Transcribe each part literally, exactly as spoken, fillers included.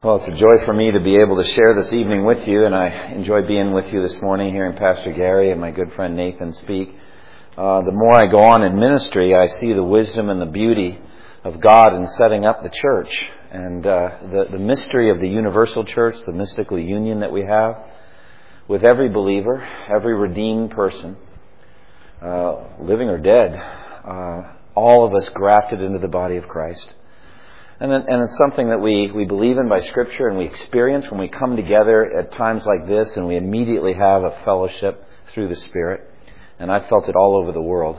Well, it's a joy for me to be able to share this evening with you, and I enjoy being with you this morning, hearing Pastor Gary and my good friend Nathan speak. Uh, the more I go on in ministry, I see the wisdom and the beauty of God in setting up the church, and uh, the, the mystery of the universal church, the mystical union that we have with every believer, every redeemed person, uh, living or dead, uh, all of us grafted into the body of Christ. And, and it's something that we, we believe in by Scripture and we experience when we come together at times like this, and we immediately have a fellowship through the Spirit. And I've felt it all over the world.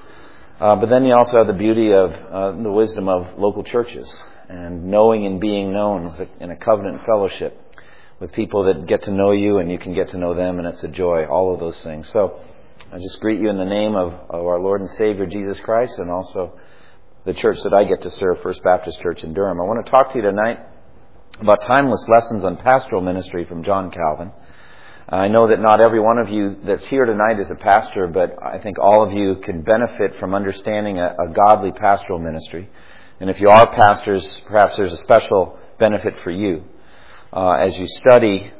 Uh, but then you also have the beauty of uh, the wisdom of local churches and knowing and being known in a covenant fellowship with people that get to know you and you can get to know them, and it's a joy, all of those things. So I just greet you in the name of, of our Lord and Savior Jesus Christ, and also the church that I get to serve, First Baptist Church in Durham. I want to talk to you tonight about timeless lessons on pastoral ministry from John Calvin. I know that not every one of you that's here tonight is a pastor, but I think all of you can benefit from understanding a, a godly pastoral ministry. And if you are pastors, perhaps there's a special benefit for you uh, as you study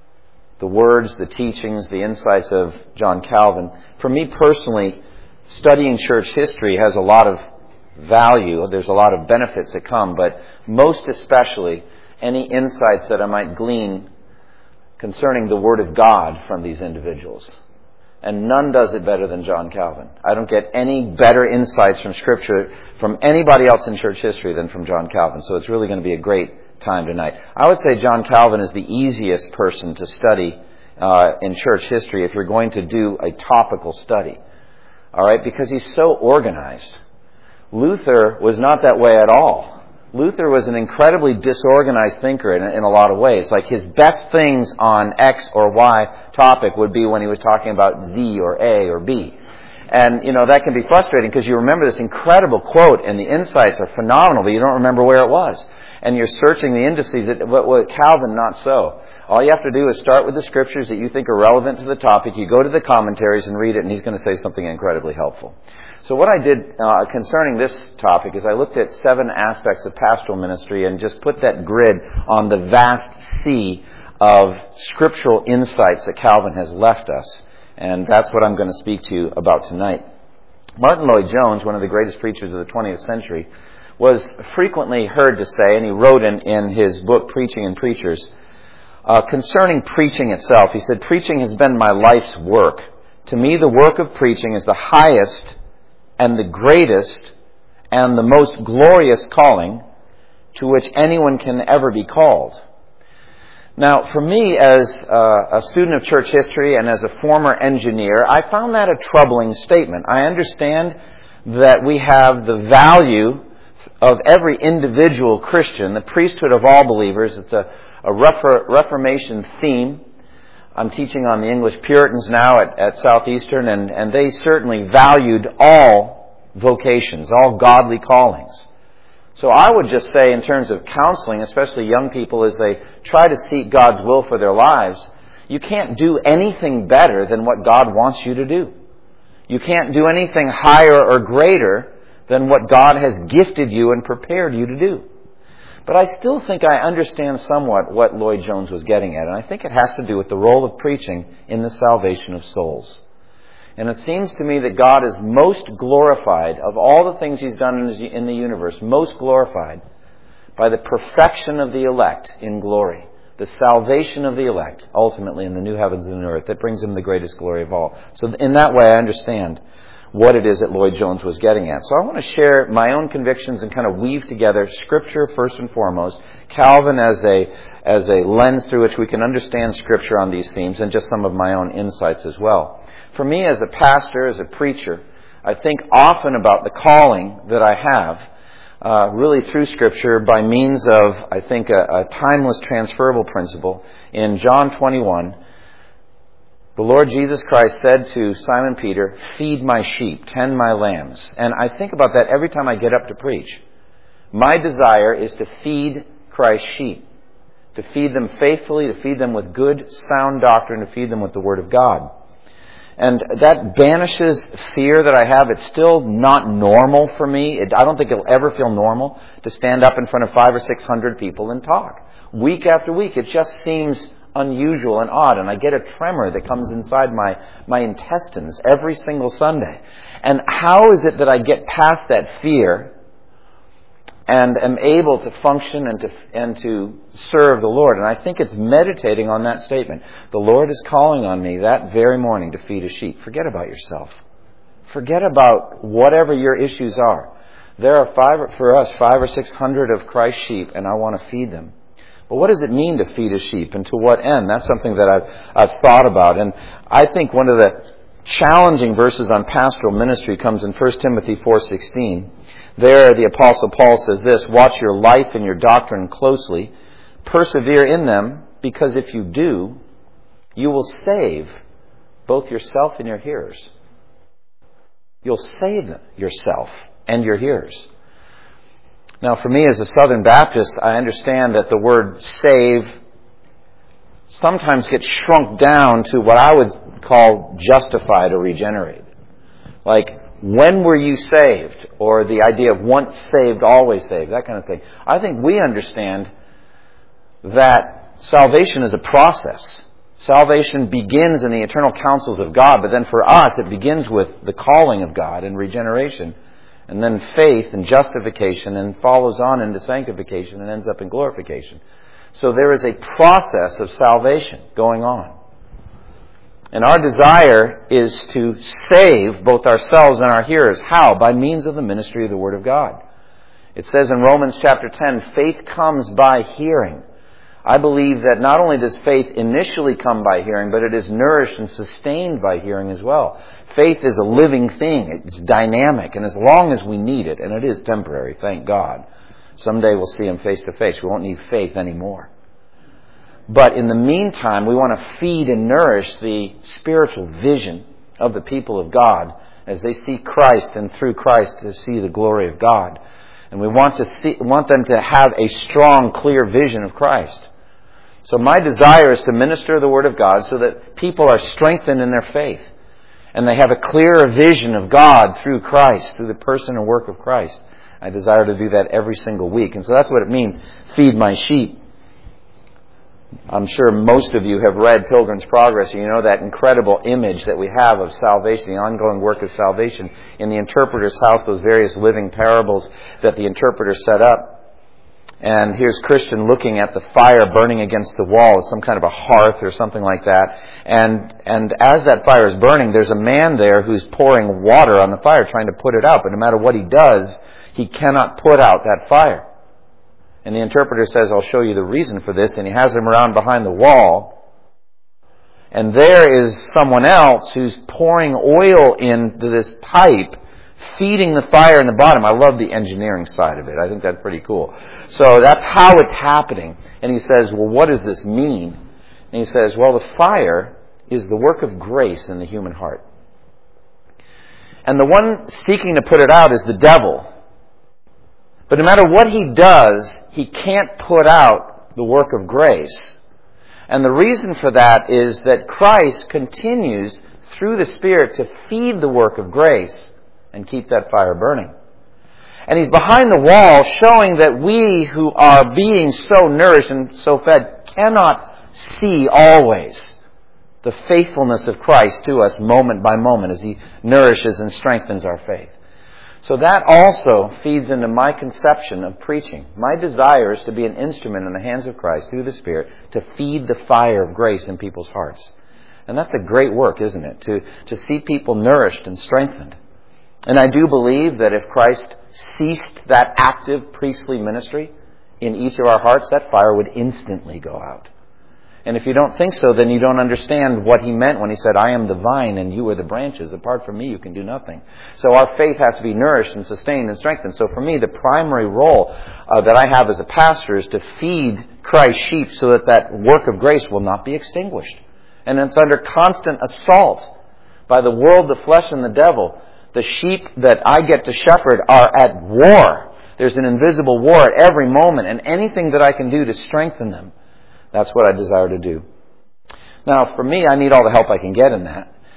the words, the teachings, the insights of John Calvin. For me personally, studying church history has a lot of value. There's a lot of benefits that come, but most especially any insights that I might glean concerning the Word of God from these individuals. And none does it better than John Calvin. I don't get any better insights from Scripture from anybody else in church history than from John Calvin. So it's really going to be a great time tonight. I would say John Calvin is the easiest person to study uh, in church history if you're going to do a topical study. All right, because he's so organized. Luther was not that way at all. Luther was an incredibly disorganized thinker in, in a lot of ways. Like his best things on X or Y topic would be when he was talking about Z or A or B. And, you know, that can be frustrating because you remember this incredible quote and the insights are phenomenal, but you don't remember where it was. And you're searching the indices. That, well, Calvin, not so. All you have to do is start with the scriptures that you think are relevant to the topic. You go to the commentaries and read it, and he's going to say something incredibly helpful. So what I did uh, concerning this topic is I looked at seven aspects of pastoral ministry and just put that grid on the vast sea of scriptural insights that Calvin has left us. And that's what I'm going to speak to you about tonight. Martin Lloyd-Jones, one of the greatest preachers of the twentieth century, was frequently heard to say, and he wrote in, in his book, Preaching and Preachers, uh, concerning preaching itself, he said, "Preaching has been my life's work. To me, the work of preaching is the highest and the greatest and the most glorious calling to which anyone can ever be called." Now, for me, as a student of church history and as a former engineer, I found that a troubling statement. I understand that we have the value of every individual Christian, the priesthood of all believers. It's a, a Reformation theme. I'm teaching on the English Puritans now at, at Southeastern, and, and they certainly valued all vocations, all godly callings. So I would just say in terms of counseling, especially young people as they try to seek God's will for their lives, you can't do anything better than what God wants you to do. You can't do anything higher or greater than what God has gifted you and prepared you to do. But I still think I understand somewhat what Lloyd-Jones was getting at, and I think it has to do with the role of preaching in the salvation of souls. And it seems to me that God is most glorified of all the things He's done in the universe, most glorified by the perfection of the elect in glory, the salvation of the elect, ultimately in the new heavens and the new earth. That brings Him the greatest glory of all. So in that way, I understand what it is that Lloyd-Jones was getting at. So I want to share my own convictions and kind of weave together Scripture first and foremost, Calvin as a as a lens through which we can understand Scripture on these themes, and just some of my own insights as well. For me as a pastor, as a preacher, I think often about the calling that I have, uh, really through Scripture by means of, I think, a, a timeless transferable principle. In John twenty-one, the Lord Jesus Christ said to Simon Peter, "Feed my sheep, tend my lambs." And I think about that every time I get up to preach. My desire is to feed Christ's sheep, to feed them faithfully, to feed them with good, sound doctrine, to feed them with the Word of God. And that banishes fear that I have. It's still not normal for me. It, I don't think it'll ever feel normal to stand up in front of five or six hundred people and talk. Week after week, it just seems unusual and odd. And I get a tremor that comes inside my, my intestines every single Sunday. And how is it that I get past that fear and am able to function and to and to serve the Lord? And I think it's meditating on that statement. The Lord is calling on me that very morning to feed His sheep. Forget about yourself. Forget about whatever your issues are. There are five for us, five or six hundred of Christ's sheep, and I want to feed them. But what does it mean to feed His sheep, and to what end? That's something that I've I've thought about. And I think one of the challenging verses on pastoral ministry comes in First Timothy four sixteen. There, the Apostle Paul says this: watch your life and your doctrine closely. Persevere in them, because if you do, you will save both yourself and your hearers. You'll save yourself and your hearers. Now, for me as a Southern Baptist, I understand that the word save sometimes gets shrunk down to what I would call justified or regenerated. Like, when were you saved? Or the idea of once saved, always saved, that kind of thing. I think we understand that salvation is a process. Salvation begins in the eternal counsels of God, but then for us it begins with the calling of God and regeneration, and then faith and justification, and follows on into sanctification and ends up in glorification. So there is a process of salvation going on. And our desire is to save both ourselves and our hearers. How? By means of the ministry of the Word of God. It says in Romans chapter ten, faith comes by hearing. I believe that not only does faith initially come by hearing, but it is nourished and sustained by hearing as well. Faith is a living thing. It's dynamic. And as long as we need it, and it is temporary, thank God, someday we'll see Him face to face. We won't need faith anymore. But in the meantime, we want to feed and nourish the spiritual vision of the people of God as they see Christ, and through Christ to see the glory of God. And we want to see, want them to have a strong, clear vision of Christ. So my desire is to minister the Word of God so that people are strengthened in their faith. And they have a clearer vision of God through Christ, through the person and work of Christ. I desire to do that every single week. And so that's what it means, feed my sheep. I'm sure most of you have read Pilgrim's Progress, and you know that incredible image that we have of salvation, the ongoing work of salvation in the interpreter's house, those various living parables that the interpreter set up. And here's Christian looking at the fire burning against the wall, some kind of a hearth or something like that. And and as that fire is burning, there's a man there who's pouring water on the fire, trying to put it out. But no matter what he does, he cannot put out that fire. And the interpreter says, I'll show you the reason for this. And he has him around behind the wall. And there is someone else who's pouring oil into this pipe, feeding the fire in the bottom. I love the engineering side of it. I think that's pretty cool. So that's how it's happening. And he says, well, what does this mean? And he says, well, the fire is the work of grace in the human heart. And the one seeking to put it out is the devil. But no matter what he does, he can't put out the work of grace. And the reason for that is that Christ continues through the Spirit to feed the work of grace and keep that fire burning. And He's behind the wall showing that we who are being so nourished and so fed cannot see always the faithfulness of Christ to us moment by moment as He nourishes and strengthens our faith. So that also feeds into my conception of preaching. My desire is to be an instrument in the hands of Christ through the Spirit to feed the fire of grace in people's hearts. And that's a great work, isn't it? To, to see people nourished and strengthened. And I do believe that if Christ ceased that active priestly ministry in each of our hearts, that fire would instantly go out. And if you don't think so, then you don't understand what He meant when He said, I am the vine and you are the branches. Apart from me, you can do nothing. So our faith has to be nourished and sustained and strengthened. So for me, the primary role uh, that I have as a pastor is to feed Christ's sheep so that that work of grace will not be extinguished. And it's under constant assault by the world, the flesh, and the devil. The sheep that I get to shepherd are at war. There's an invisible war at every moment, and anything that I can do to strengthen them, that's what I desire to do. Now, for me, I need all the help I can get in that.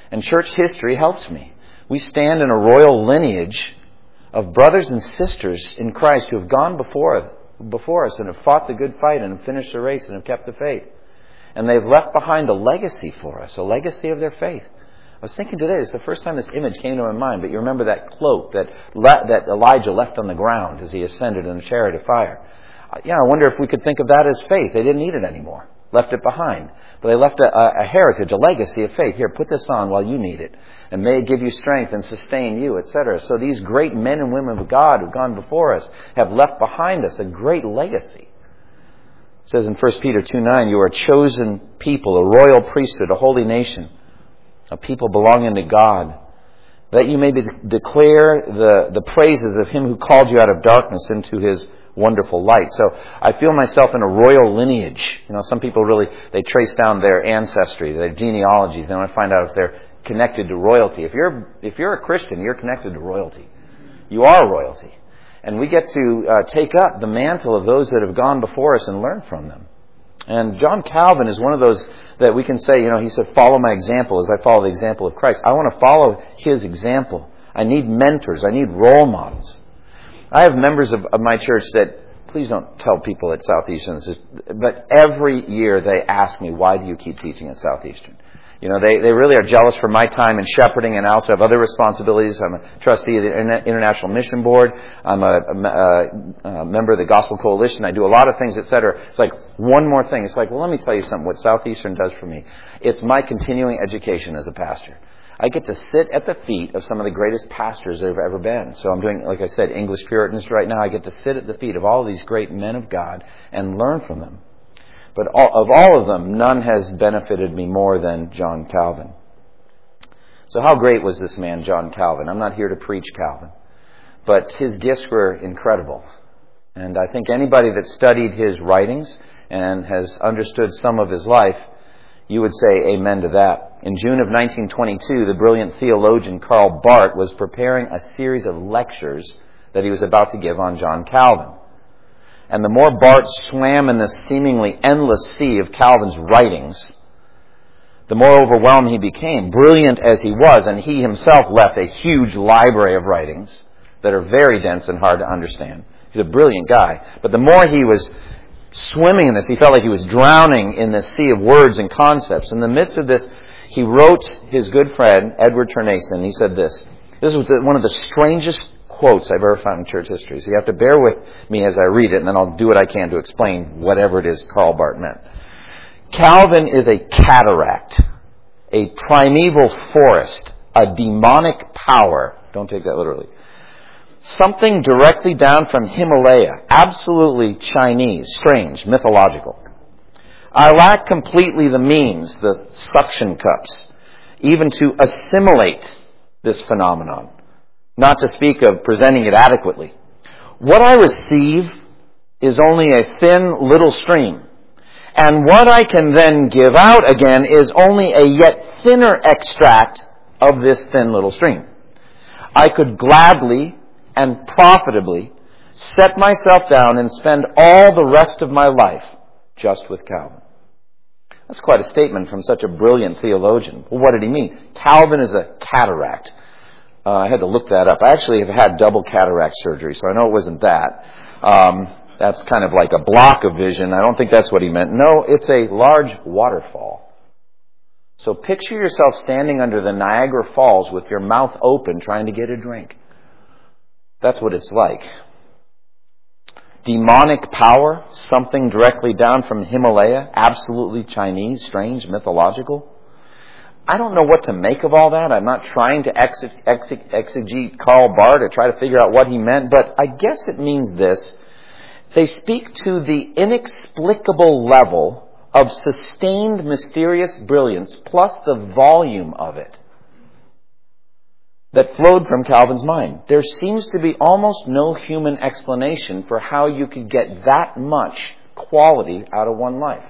And church history helps me. We stand in a royal lineage of brothers and sisters in Christ who have gone before, before us and have fought the good fight and have finished the race and have kept the faith. And they've left behind a legacy for us, a legacy of their faith. I was thinking today, it's the first time this image came to my mind, but you remember that cloak that that Elijah left on the ground as he ascended in a chariot of fire. Yeah, I wonder if we could think of that as faith. They didn't need it anymore. Left it behind. But they left a, a heritage, a legacy of faith. Here, put this on while you need it. And may it give you strength and sustain you, et cetera. So these great men and women of God who've gone before us have left behind us a great legacy. It says in First Peter two nine, you are a chosen people, a royal priesthood, a holy nation, a people belonging to God, that you may be, declare the, the praises of Him who called you out of darkness into His wonderful light. So I feel myself in a royal lineage. You know, some people really, they trace down their ancestry, their genealogy. They want to find out if they're connected to royalty. If you're, if you're a Christian, you're connected to royalty. You are royalty. And we get to uh, take up the mantle of those that have gone before us and learn from them. And John Calvin is one of those that we can say, you know, he said, follow my example as I follow the example of Christ. I want to follow his example. I need mentors. I need role models. I have members of, of my church that, please don't tell people at Southeastern, but every year they ask me, why do you keep teaching at Southeastern? You know, they, they really are jealous for my time in shepherding, and I also have other responsibilities. I'm a trustee of the International Mission Board. I'm a, a, a member of the Gospel Coalition. I do a lot of things, et cetera. It's like one more thing. It's like, well, let me tell you something, what Southeastern does for me. It's my continuing education as a pastor. I get to sit at the feet of some of the greatest pastors there have ever been. So I'm doing, like I said, English Puritans right now. I get to sit at the feet of all of these great men of God and learn from them. But all, of all of them, none has benefited me more than John Calvin. So how great was this man, John Calvin? I'm not here to preach Calvin, but his gifts were incredible. And I think anybody that studied his writings and has understood some of his life, you would say amen to that. In June of nineteen twenty-two, the brilliant theologian Karl Barth was preparing a series of lectures that he was about to give on John Calvin. And the more Barth swam in this seemingly endless sea of Calvin's writings, the more overwhelmed he became, brilliant as he was, and he himself left a huge library of writings that are very dense and hard to understand. He's a brilliant guy. But the more he was swimming in this, he felt like he was drowning in this sea of words and concepts. In the midst of this, he wrote his good friend, Edward Ternason. He said this. This was the, one of the strangest quotes I've ever found in church history. So you have to bear with me as I read it, and then I'll do what I can to explain whatever it is Karl Barth meant. Calvin is a cataract, a primeval forest, a demonic power. Don't take that literally. Something directly down from Himalaya, absolutely Chinese, strange, mythological. I lack completely the means, the suction cups, even to assimilate this phenomenon, not to speak of presenting it adequately. What I receive is only a thin little stream, and what I can then give out again is only a yet thinner extract of this thin little stream. I could gladly and profitably set myself down and spend all the rest of my life just with Calvin. That's quite a statement from such a brilliant theologian. Well, what did he mean? Calvin is a cataract. Uh, I had to look that up. I actually have had double cataract surgery, so I know it wasn't that. Um, that's kind of like a block of vision. I don't think that's what he meant. No, it's a large waterfall. So picture yourself standing under the Niagara Falls with your mouth open trying to get a drink. That's what it's like. Demonic power, something directly down from Himalaya, absolutely Chinese, strange, mythological. I don't know what to make of all that. I'm not trying to ex- ex- exegete Karl Barth to try to figure out what he meant, but I guess it means this. They speak to the inexplicable level of sustained mysterious brilliance plus the volume of it that flowed from Calvin's mind. There seems to be almost no human explanation for how you could get that much quality out of one life.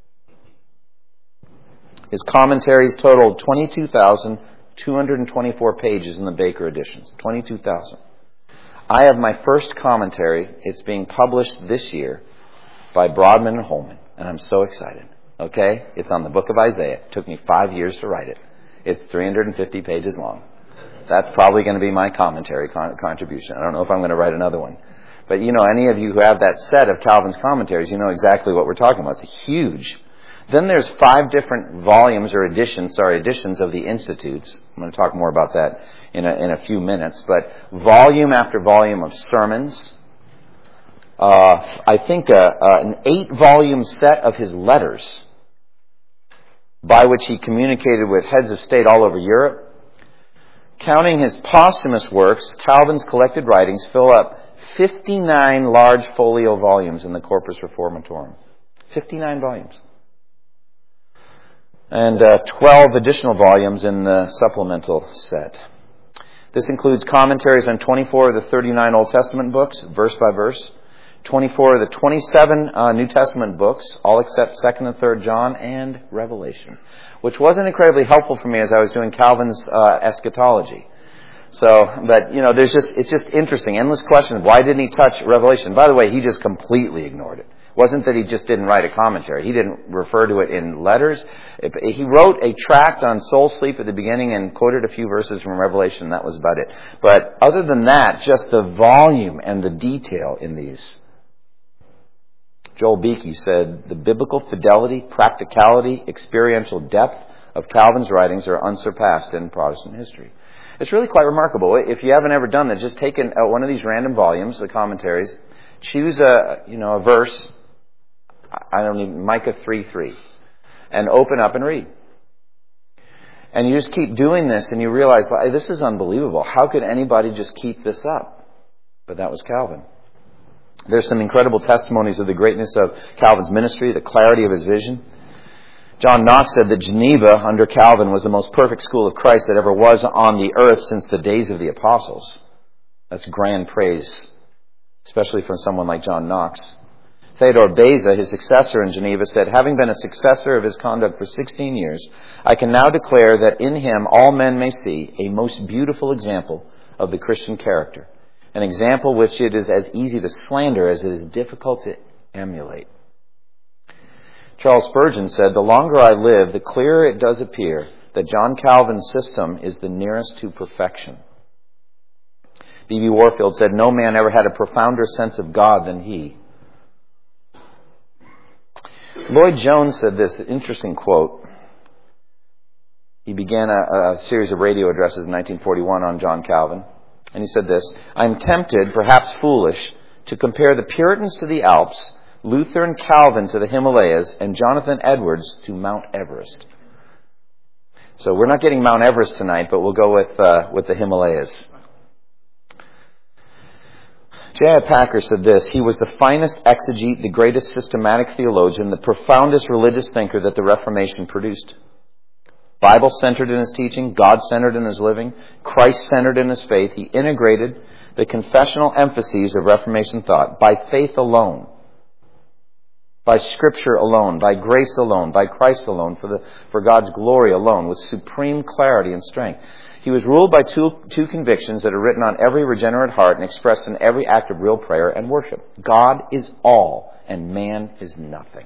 His commentaries totaled twenty-two thousand two hundred twenty-four pages in the Baker editions. twenty-two thousand. I have my first commentary. It's being published this year by Broadman and Holman, and I'm so excited. Okay? It's on the book of Isaiah. It took me five years to write it. It's three hundred fifty pages long. That's probably going to be my commentary con- contribution. I don't know if I'm going to write another one. But, you know, any of you who have that set of Calvin's commentaries, you know exactly what we're talking about. It's huge. Then there's five different volumes or editions, sorry, editions of the Institutes. I'm going to talk more about that in a, in a few minutes. But volume after volume of sermons. Uh, I think a, a, an eight-volume set of his letters by which he communicated with heads of state all over Europe. Counting his posthumous works, Calvin's collected writings fill up fifty-nine large folio volumes in the Corpus Reformatorum. fifty-nine volumes. And uh, twelve additional volumes in the supplemental set. This includes commentaries on twenty-four of the thirty-nine Old Testament books, verse by verse. twenty-four of the twenty-seven uh, New Testament books, all except second and third John, and Revelation, which wasn't incredibly helpful for me as I was doing Calvin's uh, eschatology. So, but, you know, there's just, it's just interesting. Endless questions. Why didn't he touch Revelation? By the way, he just completely ignored it. It wasn't that he just didn't write a commentary. He didn't refer to it in letters. He wrote a tract on soul sleep at the beginning and quoted a few verses from Revelation. That was about it. But other than that, just the volume and the detail in these. Joel Beakey said, the biblical fidelity, practicality, experiential depth of Calvin's writings are unsurpassed in Protestant history. It's really quite remarkable. If you haven't ever done that, just take an, uh, one of these random volumes, the commentaries, choose a, you know, a verse, I don't even, Micah three three, and open up and read. And you just keep doing this and you realize, well, this is unbelievable. How could anybody just keep this up? But that was Calvin. There's some incredible testimonies of the greatness of Calvin's ministry, the clarity of his vision. John Knox said that Geneva under Calvin was the most perfect school of Christ that ever was on the earth since the days of the apostles. That's grand praise, especially from someone like John Knox. Theodore Beza, his successor in Geneva, said, having been a successor of his conduct for sixteen years, I can now declare that in him all men may see a most beautiful example of the Christian character, an example which it is as easy to slander as it is difficult to emulate. Charles Spurgeon said, the longer I live, the clearer it does appear that John Calvin's system is the nearest to perfection. B B Warfield said, no man ever had a profounder sense of God than he. Lloyd Jones said this interesting quote. He began a, a series of radio addresses in nineteen forty-one on John Calvin. And he said this, I am tempted, perhaps foolish, to compare the Puritans to the Alps, Luther and Calvin to the Himalayas, and Jonathan Edwards to Mount Everest. So we're not getting Mount Everest tonight, but we'll go with uh, with the Himalayas. J I Packer said this, he was the finest exegete, the greatest systematic theologian, the profoundest religious thinker that the Reformation produced. Bible-centered in his teaching, God-centered in his living, Christ-centered in his faith, he integrated the confessional emphases of Reformation thought by faith alone, by Scripture alone, by grace alone, by Christ alone, for the for God's glory alone, with supreme clarity and strength. He was ruled by two, two convictions that are written on every regenerate heart and expressed in every act of real prayer and worship. God is all, and man is nothing.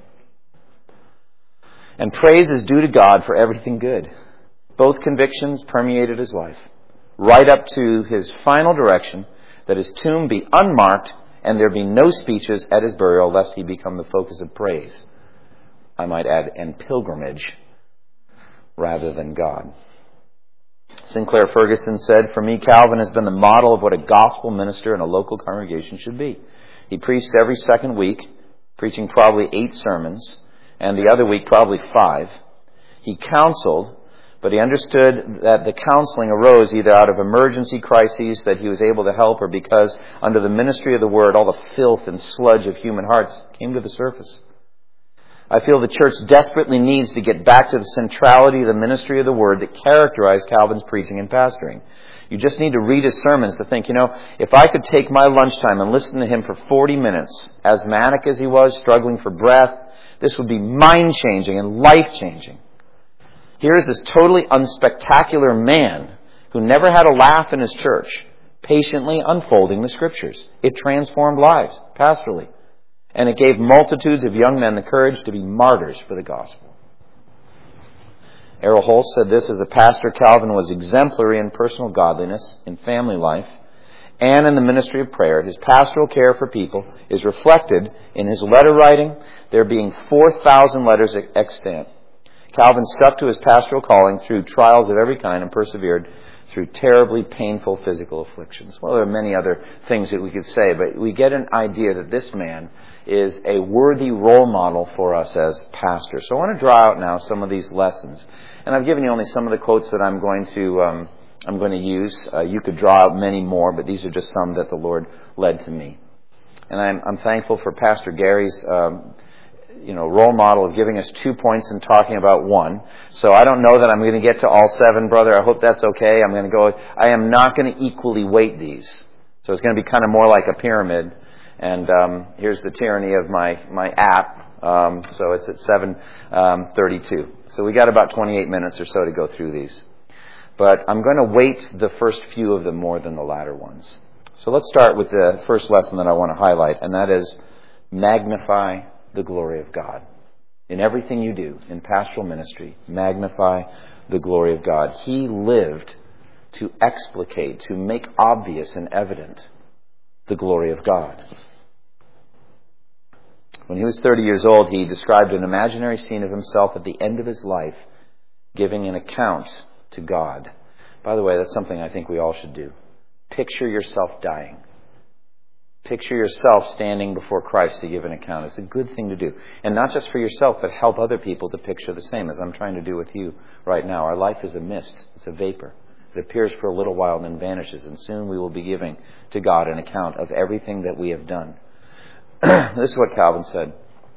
And praise is due to God for everything good. Both convictions permeated his life, right up to his final direction, that his tomb be unmarked and there be no speeches at his burial, lest he become the focus of praise. I might add, and pilgrimage, rather than God. Sinclair Ferguson said, for me, Calvin has been the model of what a gospel minister in a local congregation should be. He preached every second week, preaching probably eight sermons, and the other week probably five. He counseled, but he understood that the counseling arose either out of emergency crises that he was able to help, or because under the ministry of the Word, all the filth and sludge of human hearts came to the surface. I feel the church desperately needs to get back to the centrality of the ministry of the Word that characterized Calvin's preaching and pastoring. You just need to read his sermons to think, you know, if I could take my lunchtime and listen to him for forty minutes, asthmatic as he was, struggling for breath, this would be mind-changing and life-changing. Here is this totally unspectacular man who never had a laugh in his church, patiently unfolding the Scriptures. It transformed lives, pastorally. And it gave multitudes of young men the courage to be martyrs for the gospel. Errol Holtz said this: as a pastor, Calvin was exemplary in personal godliness, in family life, and in the ministry of prayer. His pastoral care for people is reflected in his letter writing, there being four thousand letters extant. Calvin stuck to his pastoral calling through trials of every kind and persevered through terribly painful physical afflictions. Well, there are many other things that we could say, but we get an idea that this man is a worthy role model for us as pastors. So I want to draw out now some of these lessons. And I've given you only some of the quotes that I'm going to um, I'm going to use. Uh, you could draw out many more, but these are just some that the Lord led to me. And I'm, I'm thankful for Pastor Gary's um, you know, role model of giving us two points and talking about one. So I don't know that I'm going to get to all seven, brother. I hope that's okay. I'm going to go, I am not going to equally weight these. So it's going to be kind of more like a pyramid. And um, here's the tyranny of my, my app. Um, so it's at seven thirty-two. So we got about twenty-eight minutes or so to go through these. But I'm going to weight the first few of them more than the latter ones. So let's start with the first lesson that I want to highlight, and that is magnify the glory of God. In everything you do in pastoral ministry, magnify the glory of God. He lived to explicate, to make obvious and evident the glory of God. When he was thirty years old, he described an imaginary scene of himself at the end of his life, giving an account to God. By the way, that's something I think we all should do. Picture yourself dying. Picture yourself standing before Christ to give an account. It's a good thing to do. And not just for yourself, but help other people to picture the same, as I'm trying to do with you right now. Our life is a mist. It's a vapor. It appears for a little while and then vanishes. And soon we will be giving to God an account of everything that we have done. This is what Calvin said.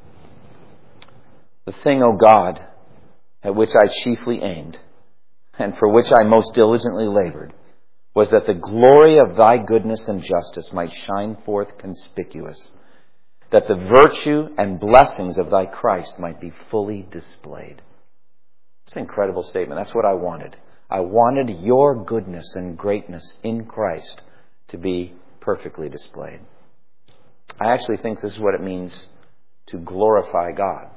The thing, O God, at which I chiefly aimed, and for which I most diligently labored, was that the glory of thy goodness and justice might shine forth conspicuous, that the virtue and blessings of thy Christ might be fully displayed. It's an incredible statement. That's what I wanted. I wanted your goodness and greatness in Christ to be perfectly displayed. I actually think this is what it means to glorify God.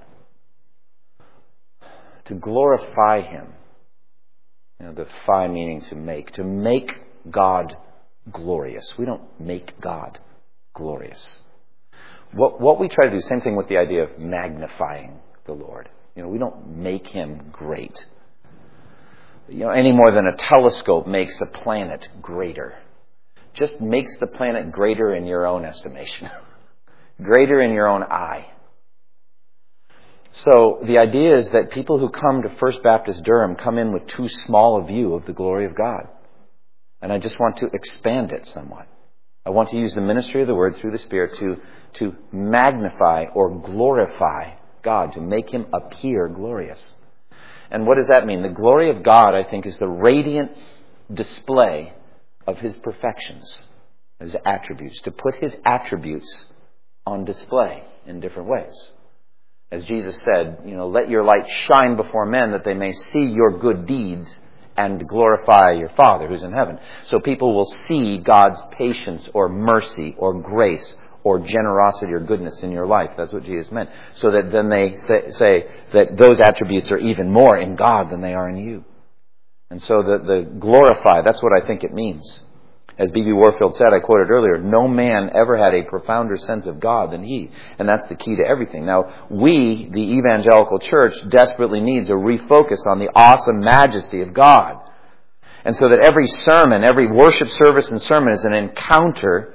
To glorify Him. You know, the phi meaning to make. To make God glorious. We don't make God glorious. What, what we try to do, same thing with the idea of magnifying the Lord. You know, we don't make Him great. You know, any more than a telescope makes a planet greater. Just makes the planet greater in your own estimation. Greater in your own eye. So the idea is that people who come to First Baptist Durham come in with too small a view of the glory of God. And I just want to expand it somewhat. I want to use the ministry of the Word through the Spirit to, to magnify or glorify God, to make Him appear glorious. And what does that mean? The glory of God, I think, is the radiant display of His perfections, His attributes, to put His attributes on display in different ways. As Jesus said, you know, let your light shine before men that they may see your good deeds and glorify your Father who's in heaven. So people will see God's patience or mercy or grace or generosity or goodness in your life. That's what Jesus meant. So that then they say, say that those attributes are even more in God than they are in you. And so the, the glorify, that's what I think it means. As B B Warfield said, I quoted earlier, no man ever had a profounder sense of God than he. And that's the key to everything. Now, we, the evangelical church, desperately needs a refocus on the awesome majesty of God. And so that every sermon, every worship service and sermon is an encounter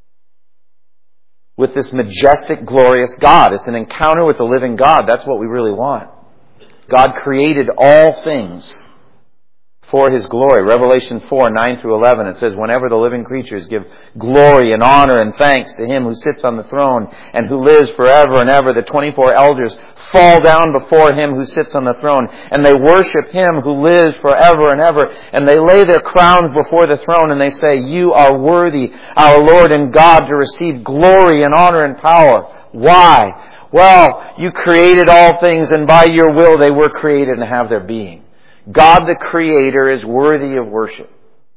with this majestic, glorious God. It's an encounter with the living God. That's what we really want. God created all things for His glory. Revelation four, nine through eleven, it says, whenever the living creatures give glory and honor and thanks to Him who sits on the throne and who lives forever and ever, the twenty-four elders fall down before Him who sits on the throne, and they worship Him who lives forever and ever, and they lay their crowns before the throne, and they say, you are worthy, our Lord and God, to receive glory and honor and power. Why? Well, you created all things, and by your will they were created and have their being. God the Creator is worthy of worship.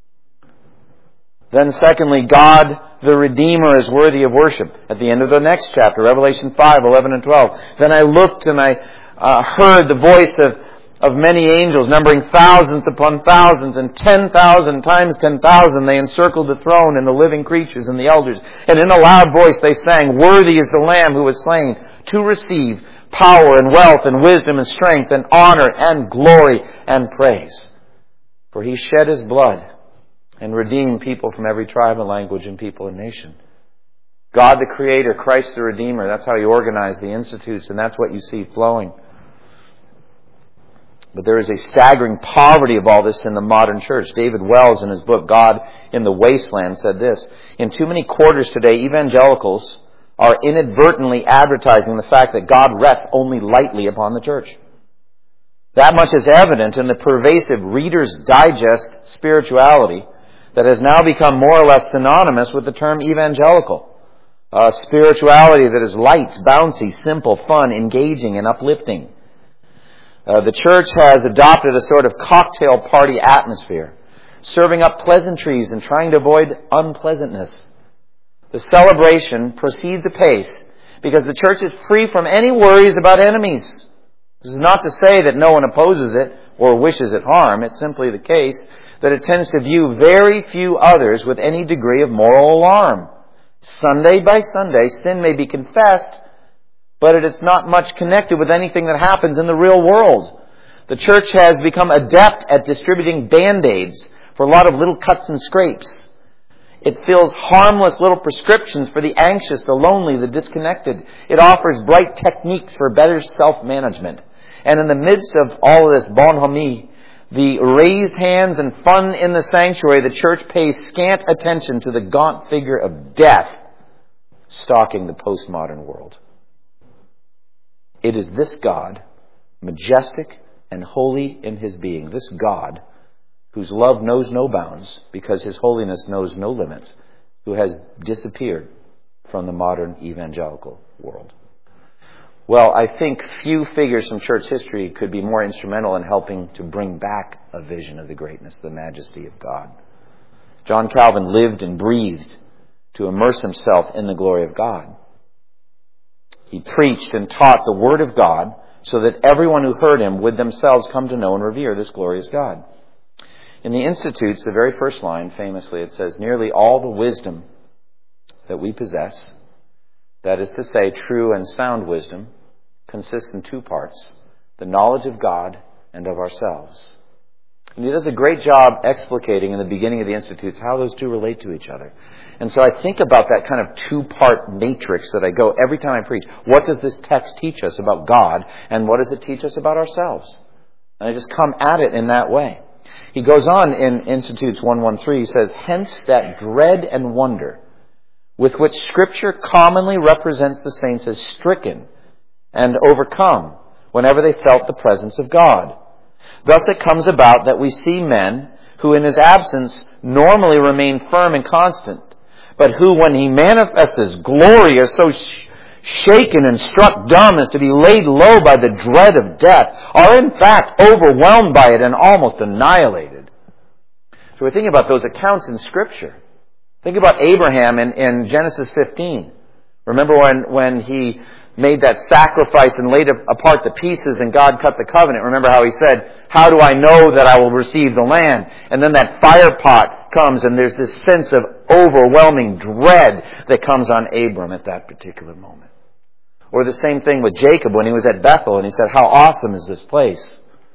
Then secondly, God the Redeemer is worthy of worship. At the end of the next chapter, Revelation five, eleven and twelve. Then I looked and I uh, heard the voice of of many angels, numbering thousands upon thousands, and ten thousand times ten thousand, they encircled the throne and the living creatures and the elders. And in a loud voice they sang, "Worthy is the Lamb who was slain to receive power and wealth and wisdom and strength and honor and glory and praise. For he shed his blood and redeemed people from every tribe and language and people and nation." God the Creator, Christ the Redeemer, that's how he organized the institutes, and that's what you see flowing. But there is a staggering poverty of all this in the modern church. David Wells, in his book, God in the Wasteland, said this: "In too many quarters today, evangelicals are inadvertently advertising the fact that God rests only lightly upon the church. That much is evident in the pervasive Reader's Digest spirituality that has now become more or less synonymous with the term evangelical. A spirituality that is light, bouncy, simple, fun, engaging, and uplifting. Uh, the church has adopted a sort of cocktail party atmosphere, serving up pleasantries and trying to avoid unpleasantness. The celebration proceeds apace because the church is free from any worries about enemies. This is not to say that no one opposes it or wishes it harm. It's simply the case that it tends to view very few others with any degree of moral alarm. Sunday by Sunday, sin may be confessed, but it is not much connected with anything that happens in the real world. The church has become adept at distributing Band-Aids for a lot of little cuts and scrapes. It fills harmless little prescriptions for the anxious, the lonely, the disconnected. It offers bright techniques for better self-management. And in the midst of all of this bonhomie, the raised hands and fun in the sanctuary, the church pays scant attention to the gaunt figure of death stalking the postmodern world. It is this God, majestic and holy in his being, this God, whose love knows no bounds because his holiness knows no limits, who has disappeared from the modern evangelical world. Well, I think few figures from church history could be more instrumental in helping to bring back a vision of the greatness, the majesty of God. John Calvin lived and breathed to immerse himself in the glory of God. He preached and taught the Word of God so that everyone who heard him would themselves come to know and revere this glorious God. In the Institutes, the very first line, famously, it says, "Nearly all the wisdom that we possess, that is to say, true and sound wisdom, consists in two parts, the knowledge of God and of ourselves." And he does a great job explicating in the beginning of the Institutes how those two relate to each other. And so I think about that kind of two-part matrix that I go every time I preach. What does this text teach us about God, and what does it teach us about ourselves? And I just come at it in that way. He goes on in Institutes one thirteen, he says, "Hence that dread and wonder with which Scripture commonly represents the saints as stricken and overcome whenever they felt the presence of God. Thus it comes about that we see men who in his absence normally remain firm and constant, but who when he manifests his glory are so sh- shaken and struck dumb as to be laid low by the dread of death, are in fact overwhelmed by it and almost annihilated." So we're thinking about those accounts in Scripture. Think about Abraham in, in Genesis fifteen. Remember when, when he made that sacrifice and laid apart the pieces and God cut the covenant. Remember how he said, "How do I know that I will receive the land?" And then that fire pot comes and there's this sense of overwhelming dread that comes on Abram at that particular moment. Or the same thing with Jacob when he was at Bethel and he said, "How awesome is this place?"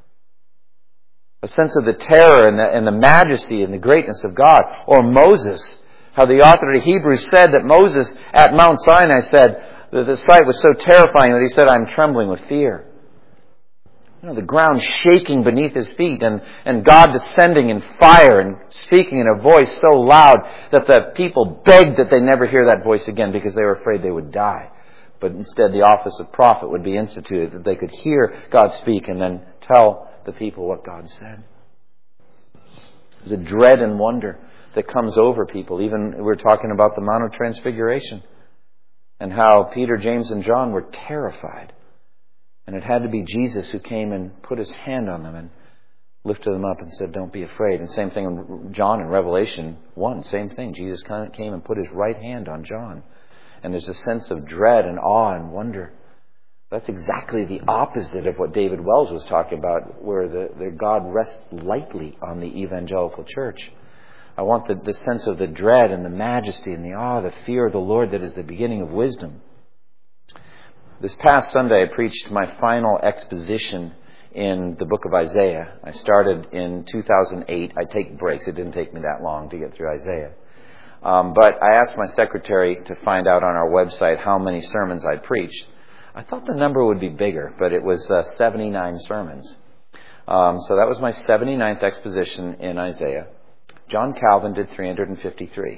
A sense of the terror and the, and the majesty and the greatness of God. Or Moses, how the author of Hebrews said that Moses at Mount Sinai said, The, the sight was so terrifying that he said, "I'm trembling with fear." You know, the ground shaking beneath his feet and, and God descending in fire and speaking in a voice so loud that the people begged that they never hear that voice again because they were afraid they would die. But instead the office of prophet would be instituted that they could hear God speak and then tell the people what God said. There's a dread and wonder that comes over people. Even we're talking about the Mount of Transfiguration. And how Peter, James, and John were terrified. And it had to be Jesus who came and put his hand on them and lifted them up and said, "Don't be afraid." And same thing in John in Revelation one, same thing. Jesus came and put his right hand on John. And there's a sense of dread and awe and wonder. That's exactly the opposite of what David Wells was talking about, where the, the God rests lightly on the evangelical church. I want the, the sense of the dread and the majesty and the awe, the fear of the Lord that is the beginning of wisdom. This past Sunday, I preached my final exposition in the book of Isaiah. I started in two thousand eight. I take breaks. It didn't take me that long to get through Isaiah. Um, but I asked my secretary to find out on our website how many sermons I'd preached. I thought the number would be bigger, but it was uh, seventy-nine sermons. Um, so that was my seventy-ninth exposition in Isaiah. John Calvin did three hundred fifty-three.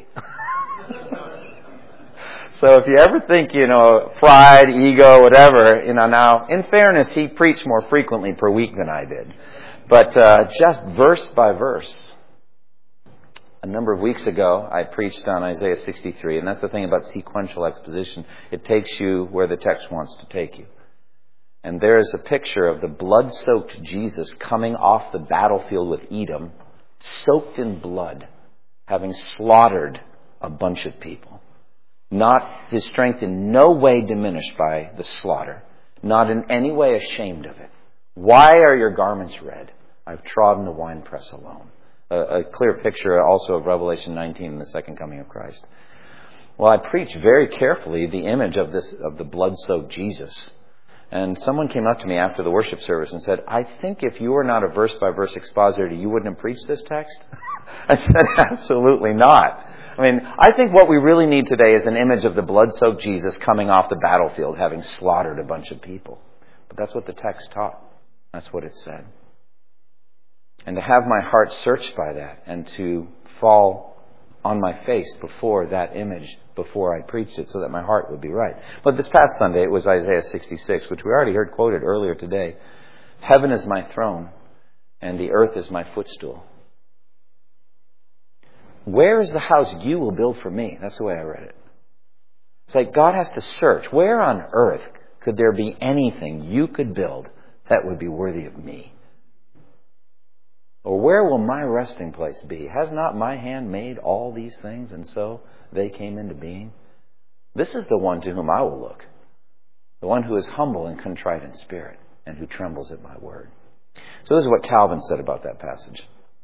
So if you ever think, you know, pride, ego, whatever, you know, now, in fairness, he preached more frequently per week than I did. But uh, just verse by verse. A number of weeks ago, I preached on Isaiah sixty-three, and that's the thing about sequential exposition. It takes you where the text wants to take you. And there is a picture of the blood-soaked Jesus coming off the battlefield with Edom, soaked in blood, having slaughtered a bunch of people. Not his strength in no way diminished by the slaughter, not in any way ashamed of it. Why are your garments red? I've trodden the winepress alone. A, a clear picture also of Revelation nineteen and the second coming of Christ. Well, I preached very carefully the image of this of the blood-soaked Jesus. And someone came up to me after the worship service and said, I think if you were not a verse-by-verse expositor, you wouldn't have preached this text? I said, absolutely not. I mean, I think what we really need today is an image of the blood-soaked Jesus coming off the battlefield, having slaughtered a bunch of people. But that's what the text taught. That's what it said. And to have my heart searched by that and to fall on my face before that image before I preached it so that my heart would be right. But this past Sunday, it was Isaiah sixty-six, which we already heard quoted earlier today. Heaven is my throne and the earth is my footstool. Where is the house you will build for me? That's the way I read it. It's like God has to search. Where on earth could there be anything you could build that would be worthy of me? Or where will my resting place be? Has not my hand made all these things, and so they came into being? This is the one to whom I will look. The one who is humble and contrite in spirit, and who trembles at my word. So this is what Calvin said about that passage.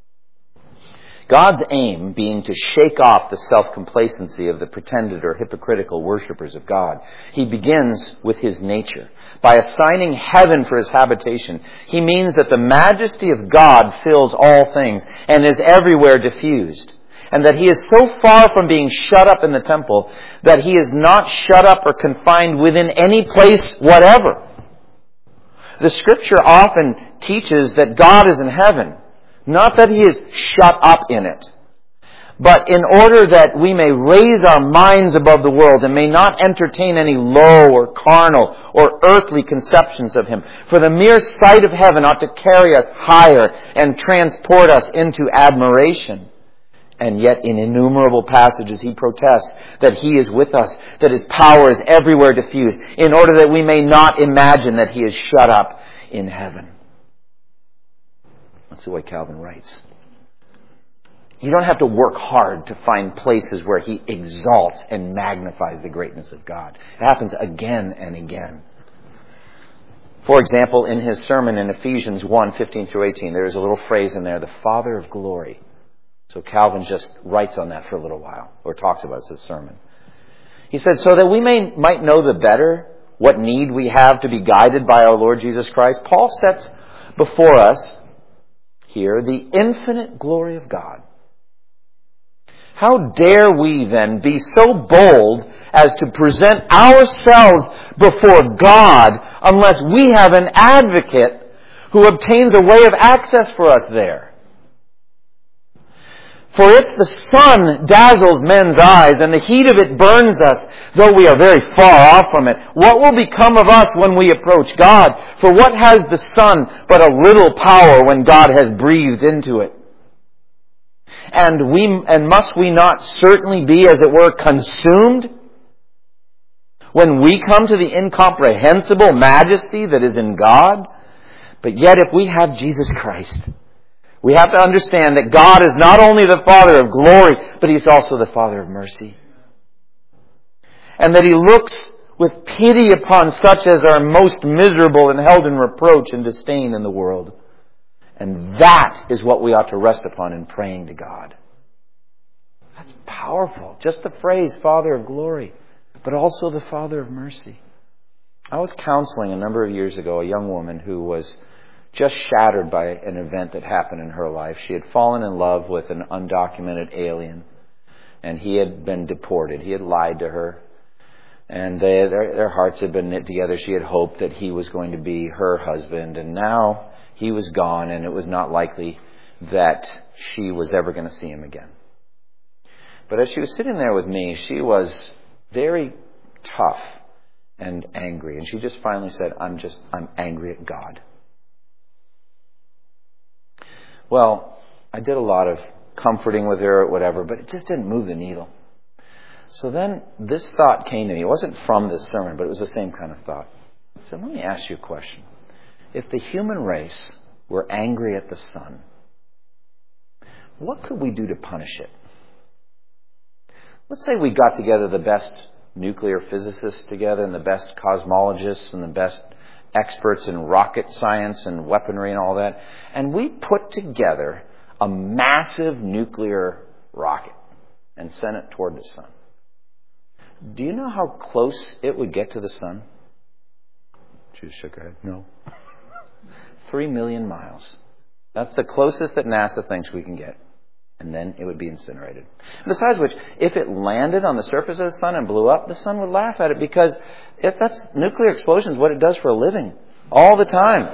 God's aim being to shake off the self-complacency of the pretended or hypocritical worshippers of God. He begins with his nature. By assigning heaven for his habitation, he means that the majesty of God fills all things and is everywhere diffused. And that he is so far from being shut up in the temple that he is not shut up or confined within any place whatever. The scripture often teaches that God is in heaven. Not that he is shut up in it, but in order that we may raise our minds above the world and may not entertain any low or carnal or earthly conceptions of him. For the mere sight of heaven ought to carry us higher and transport us into admiration. And yet in innumerable passages he protests that he is with us, that his power is everywhere diffused, in order that we may not imagine that he is shut up in heaven. That's the way Calvin writes. You don't have to work hard to find places where he exalts and magnifies the greatness of God. It happens again and again. For example, in his sermon in Ephesians one, fifteen through eighteen, there is a little phrase in there, the Father of glory. So Calvin just writes on that for a little while, or talks about his sermon. He said, so that we may might know the better what need we have to be guided by our Lord Jesus Christ, Paul sets before us here the infinite glory of God. How dare we then be so bold as to present ourselves before God unless we have an advocate who obtains a way of access for us there? For if the sun dazzles men's eyes and the heat of it burns us, though we are very far off from it, what will become of us when we approach God? For what has the sun but a little power when God has breathed into it? And we and must we not certainly be, as it were, consumed when we come to the incomprehensible majesty that is in God? But yet if we have Jesus Christ, we have to understand that God is not only the Father of glory, but He's also the Father of mercy. And that He looks with pity upon such as are most miserable and held in reproach and disdain in the world. And that is what we ought to rest upon in praying to God. That's powerful. Just the phrase, Father of glory, but also the Father of mercy. I was counseling a number of years ago a young woman who was just shattered by an event that happened in her life. She had fallen in love with an undocumented alien, and he had been deported. He had lied to her, and they, their, their hearts had been knit together. She had hoped that he was going to be her husband, and now he was gone, and it was not likely that she was ever going to see him again. But as she was sitting there with me, she was very tough and angry. And she just finally said, I'm just, I'm angry at God. Well, I did a lot of comforting with her or whatever, but it just didn't move the needle. So then this thought came to me. It wasn't from this sermon, but it was the same kind of thought. I said, let me ask you a question. If the human race were angry at the sun, what could we do to punish it? Let's say we got together the best nuclear physicists together and the best cosmologists and the best experts in rocket science and weaponry and all that, and we put together a massive nuclear rocket and sent it toward the sun. Do you know how close it would get to the sun? She shook her head. No. Three million miles. That's the closest that NASA thinks we can get. And then it would be incinerated. Besides which, if it landed on the surface of the sun and blew up, the sun would laugh at it, because if that's nuclear explosion is what it does for a living all the time.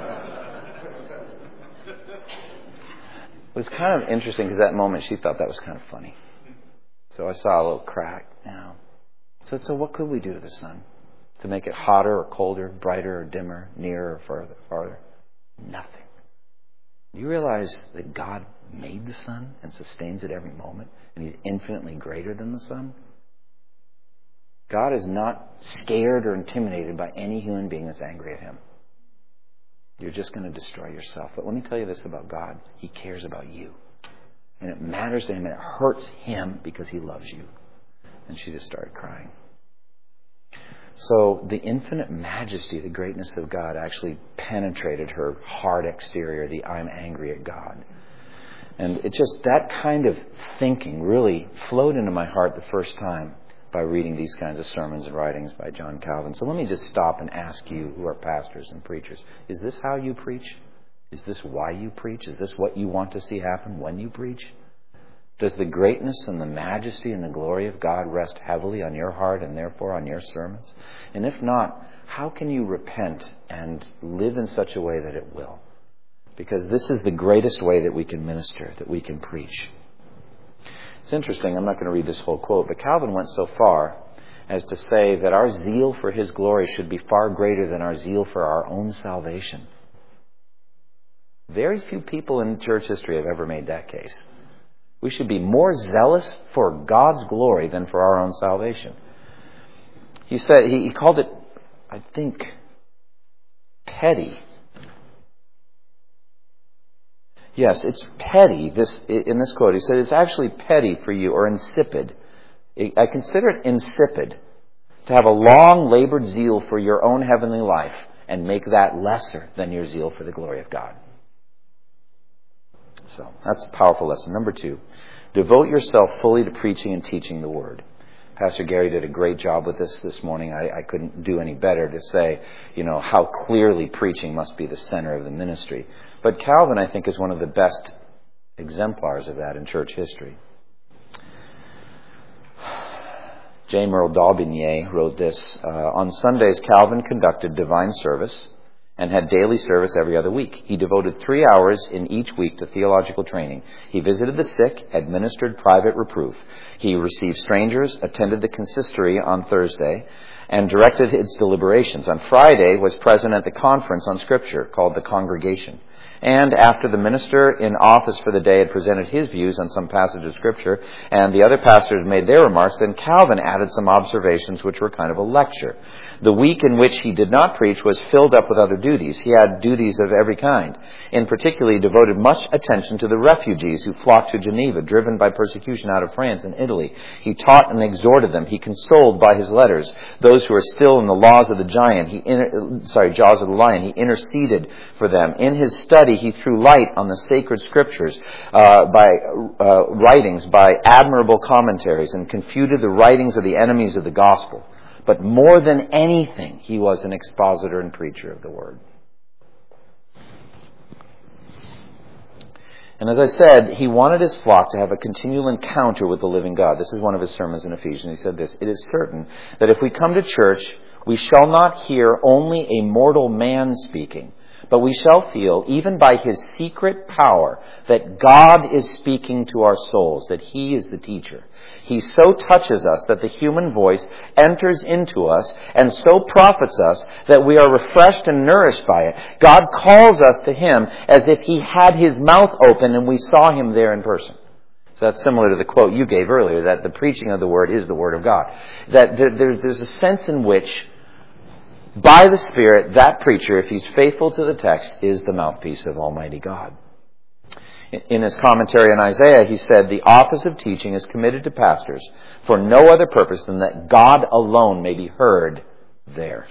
It was kind of interesting because that moment she thought that was kind of funny. So I saw a little crack. You know. So, so what could we do to the sun to make it hotter or colder, brighter or dimmer, nearer or further, farther? Nothing. You realize that God made the sun and sustains it every moment, and He's infinitely greater than the sun? God is not scared or intimidated by any human being that's angry at Him. You're just going to destroy yourself. But let me tell you this about God. He cares about you. And it matters to Him, and it hurts Him because He loves you. And she just started crying. So the infinite majesty, the greatness of God actually penetrated her hard exterior, the I'm angry at God. And it just, that kind of thinking really flowed into my heart the first time by reading these kinds of sermons and writings by John Calvin. So let me just stop and ask you who are pastors and preachers, is this how you preach? Is this why you preach? Is this what you want to see happen when you preach? Does the greatness and the majesty and the glory of God rest heavily on your heart and therefore on your sermons? And if not, how can you repent and live in such a way that it will? Because this is the greatest way that we can minister, that we can preach. It's interesting, I'm not going to read this whole quote, but Calvin went so far as to say that our zeal for His glory should be far greater than our zeal for our own salvation. Very few people in church history have ever made that case. We should be more zealous for God's glory than for our own salvation. He said, he, he called it, I think, petty. Yes, it's petty. This in this quote, he said, it's actually petty for you, or insipid. I consider it insipid to have a long labored zeal for your own heavenly life and make that lesser than your zeal for the glory of God. So that's a powerful lesson. Number two, devote yourself fully to preaching and teaching the Word. Pastor Gary did a great job with this this morning. I, I couldn't do any better to say, you know, how clearly preaching must be the center of the ministry. But Calvin, I think, is one of the best exemplars of that in church history. J. Merle Daubigny wrote this. Uh, on Sundays, Calvin conducted divine service and had daily service every other week. He devoted three hours in each week to theological training. He visited the sick, administered private reproof. He received strangers, attended the consistory on Thursday, and directed its deliberations. On Friday, was present at the conference on Scripture called the Congregation. And after the minister in office for the day had presented his views on some passage of Scripture, and the other pastors made their remarks, then Calvin added some observations which were kind of a lecture. The week in which he did not preach was filled up with other duties. He had duties of every kind. In particular, he devoted much attention to the refugees who flocked to Geneva, driven by persecution out of France and Italy. He taught and exhorted them. He consoled by his letters those those who are still in the laws of the giant, he inter- sorry, jaws of the lion, he interceded for them. In his study, he threw light on the sacred scriptures uh, by uh, writings, by admirable commentaries, and confuted the writings of the enemies of the gospel. But more than anything, he was an expositor and preacher of the word. And as I said, he wanted his flock to have a continual encounter with the living God. This is one of his sermons in Ephesians. He said this, "It is certain that if we come to church, we shall not hear only a mortal man speaking, but we shall feel, even by his secret power, that God is speaking to our souls, that he is the teacher. He so touches us that the human voice enters into us and so profits us that we are refreshed and nourished by it. God calls us to him as if he had his mouth open and we saw him there in person." So that's similar to the quote you gave earlier, that the preaching of the word is the word of God. That there, there, there's a sense in which, by the Spirit, that preacher, if he's faithful to the text, is the mouthpiece of Almighty God. In his commentary on Isaiah, he said, "The office of teaching is committed to pastors for no other purpose than that God alone may be heard there."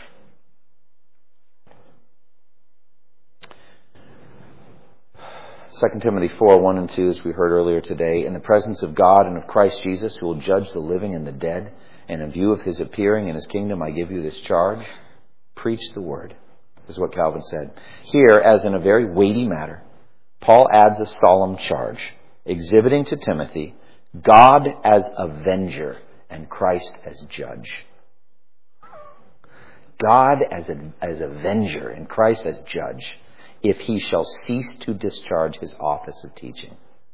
Second Timothy four, one and two, as we heard earlier today, "In the presence of God and of Christ Jesus, who will judge the living and the dead, and in view of his appearing in his kingdom, I give you this charge. Preach the word." This is what Calvin said. Here, as in a very weighty matter, Paul adds a solemn charge, exhibiting to Timothy God as avenger and Christ as judge. God as a, as avenger and Christ as judge, if he shall cease to discharge his office of teaching.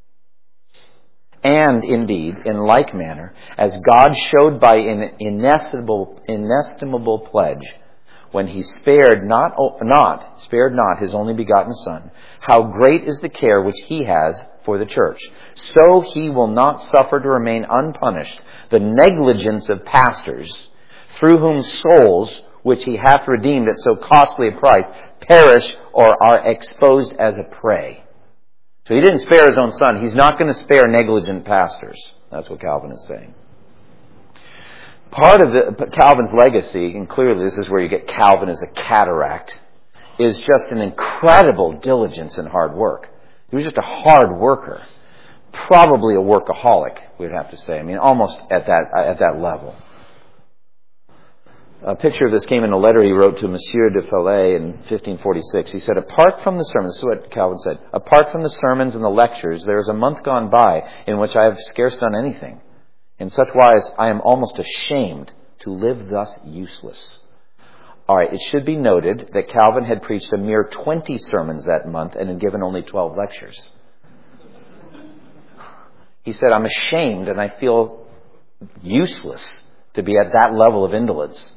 And indeed, in like manner, as God showed by an inestimable, inestimable pledge, when he spared not, not, spared not his only begotten Son, how great is the care which he has for the church. So he will not suffer to remain unpunished the negligence of pastors, through whom souls, which he hath redeemed at so costly a price, perish or are exposed as a prey. So he didn't spare his own Son. He's not going to spare negligent pastors. That's what Calvin is saying. Part of the, Calvin's legacy, and clearly this is where you get Calvin as a cataract, is just an incredible diligence and hard work. He was just a hard worker. Probably a workaholic, we'd have to say. I mean, almost at that, at that level. A picture of this came in a letter he wrote to Monsieur de Falais in fifteen forty-six. He said, "Apart from the sermons," this is what Calvin said, "apart from the sermons and the lectures, there is a month gone by in which I have scarce done anything. In such wise, I am almost ashamed to live thus useless." All right, it should be noted that Calvin had preached a mere twenty sermons that month and had given only twelve lectures. He said, "I'm ashamed and I feel useless to be at that level of indolence."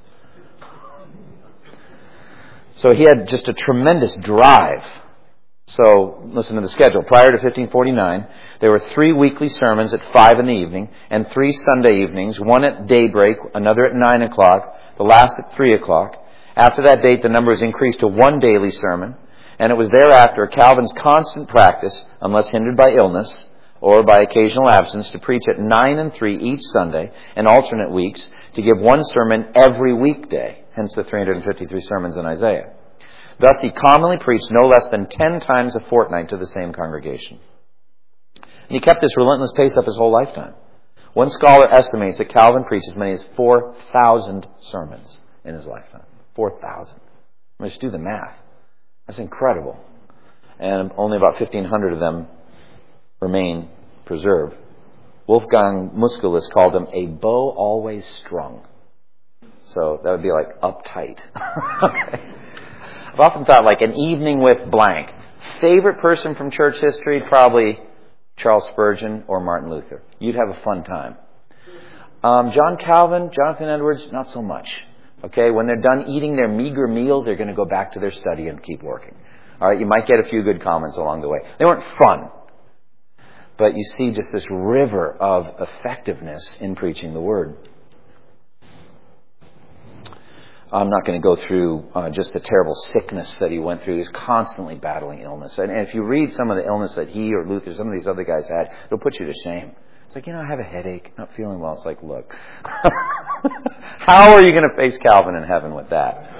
So he had just a tremendous drive. So listen to the schedule. Prior to fifteen forty-nine, there were three weekly sermons at five in the evening and three Sunday evenings, one at daybreak, another at nine o'clock, the last at three o'clock. After that date, the number was increased to one daily sermon, and it was thereafter Calvin's constant practice, unless hindered by illness or by occasional absence, to preach at nine and three each Sunday and alternate weeks, to give one sermon every weekday, hence the three hundred fifty-three sermons in Isaiah. Thus, he commonly preached no less than ten times a fortnight to the same congregation. And he kept this relentless pace up his whole lifetime. One scholar estimates that Calvin preached as many as four thousand sermons in his lifetime. four thousand. I mean, just do the math. That's incredible. And only about fifteen hundred of them remain preserved. Wolfgang Musculus called him a bow always strung. So that would be like uptight. I've often thought like an evening with blank. Favorite person from church history? Probably Charles Spurgeon or Martin Luther. You'd have a fun time. Um, John Calvin, Jonathan Edwards, not so much. Okay, when they're done eating their meager meals, they're going to go back to their study and keep working. All right, you might get a few good comments along the way. They weren't fun. But you see just this river of effectiveness in preaching the word. I'm not going to go through uh, just the terrible sickness that he went through. He was constantly battling illness. And, and if you read some of the illness that he or Luther, some of these other guys had, it'll put you to shame. It's like, you know, I have a headache, not feeling well. It's like, look, how are you going to face Calvin in heaven with that?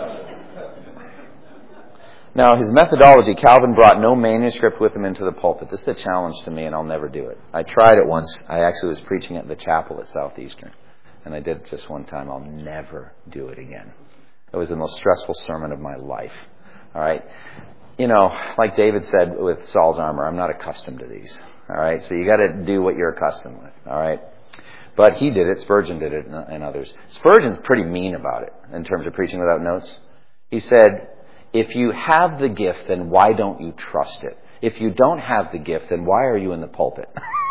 Now, his methodology, Calvin brought no manuscript with him into the pulpit. This is a challenge to me, and I'll never do it. I tried it once. I actually was preaching at the chapel at Southeastern. And I did it just one time. I'll never do it again. It was the most stressful sermon of my life. All right? You know, like David said with Saul's armor, I'm not accustomed to these. All right? So you got to do what you're accustomed with. All right? But he did it. Spurgeon did it, and others. Spurgeon's pretty mean about it in terms of preaching without notes. He said, if you have the gift, then why don't you trust it? If you don't have the gift, then why are you in the pulpit?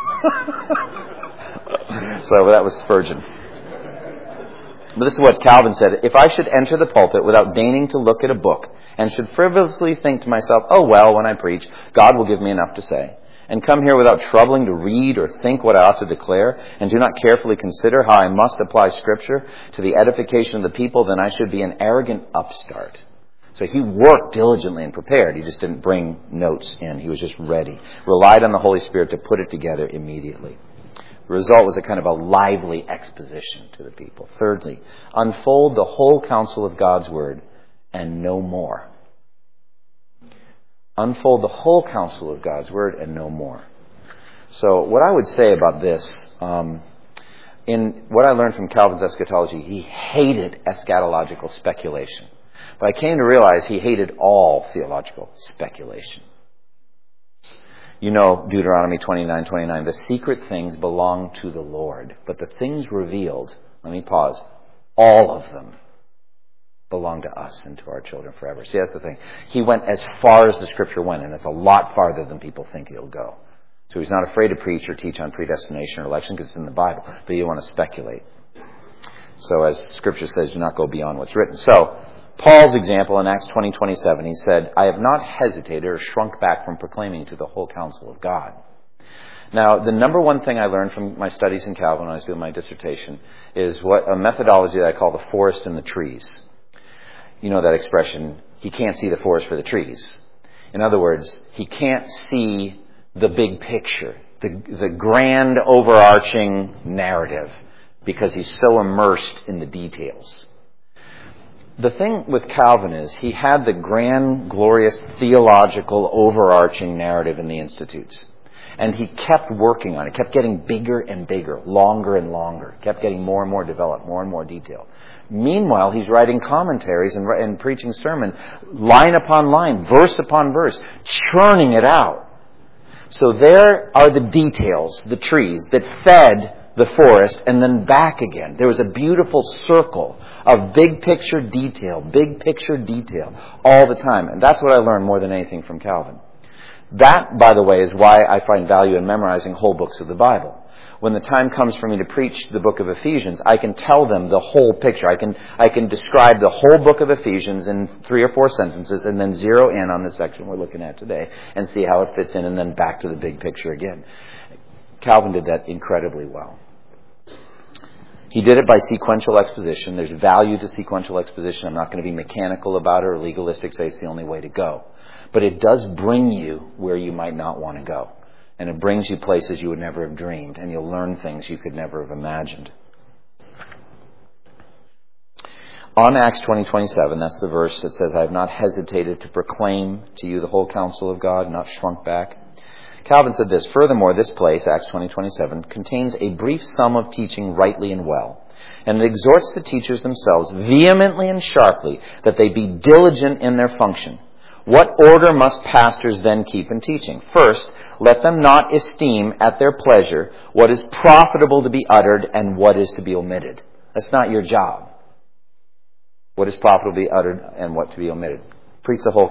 So that was Spurgeon. But this is what Calvin said. If I should enter the pulpit without deigning to look at a book, and should frivolously think to myself, oh well, when I preach, God will give me enough to say, and come here without troubling to read or think what I ought to declare, and do not carefully consider how I must apply Scripture to the edification of the people, then I should be an arrogant upstart. So he worked diligently and prepared. He just didn't bring notes in. He was just ready. Relied on the Holy Spirit to put it together immediately. The result was a kind of a lively exposition to the people. Thirdly, unfold the whole counsel of God's Word and no more. Unfold the whole counsel of God's Word and no more. So what I would say about this, um, in what I learned from Calvin's eschatology, he hated eschatological speculation. But I came to realize he hated all theological speculation. You know Deuteronomy twenty-nine twenty-nine, the secret things belong to the Lord, but the things revealed, let me pause, all of them belong to us and to our children forever. See, that's the thing. He went as far as the Scripture went, and it's a lot farther than people think he'll go. So he's not afraid to preach or teach on predestination or election because it's in the Bible, but you want to speculate. So as Scripture says, do not go beyond what's written. So Paul's example in Acts twenty twenty-seven, he said, I have not hesitated or shrunk back from proclaiming to the whole counsel of God. Now, the number one thing I learned from my studies in Calvin when I was doing my dissertation is what a methodology that I call the forest and the trees. You know that expression, he can't see the forest for the trees. In other words, he can't see the big picture, the, the grand overarching narrative, because he's so immersed in the details. The thing with Calvin is he had the grand, glorious, theological, overarching narrative in the Institutes. And he kept working on it, kept getting bigger and bigger, longer and longer, kept getting more and more developed, more and more detailed. Meanwhile, he's writing commentaries and, and preaching sermons, line upon line, verse upon verse, churning it out. So there are the details, the trees, that fed the forest and then back again. There was a beautiful circle of big picture detail, big picture detail all the time. And that's what I learned more than anything from Calvin. That, by the way, is why I find value in memorizing whole books of the Bible. When the time comes for me to preach the book of Ephesians, I can tell them the whole picture. I can I can describe the whole book of Ephesians in three or four sentences and then zero in on the section we're looking at today and see how it fits in and then back to the big picture again. Calvin did that incredibly well. He did it by sequential exposition. There's value to sequential exposition. I'm not going to be mechanical about it or legalistic, say it's the only way to go. But it does bring you where you might not want to go. And it brings you places you would never have dreamed. And you'll learn things you could never have imagined. On Acts twenty twenty-seven, that's the verse that says, I have not hesitated to proclaim to you the whole counsel of God, not shrunk back. Calvin said this, furthermore, this place, Acts twenty twenty-seven, contains a brief sum of teaching rightly and well, and it exhorts the teachers themselves vehemently and sharply that they be diligent in their function. What order must pastors then keep in teaching? First, let them not esteem at their pleasure what is profitable to be uttered and what is to be omitted. That's not your job. What is profitable to be uttered and what to be omitted. Preach the whole counsel.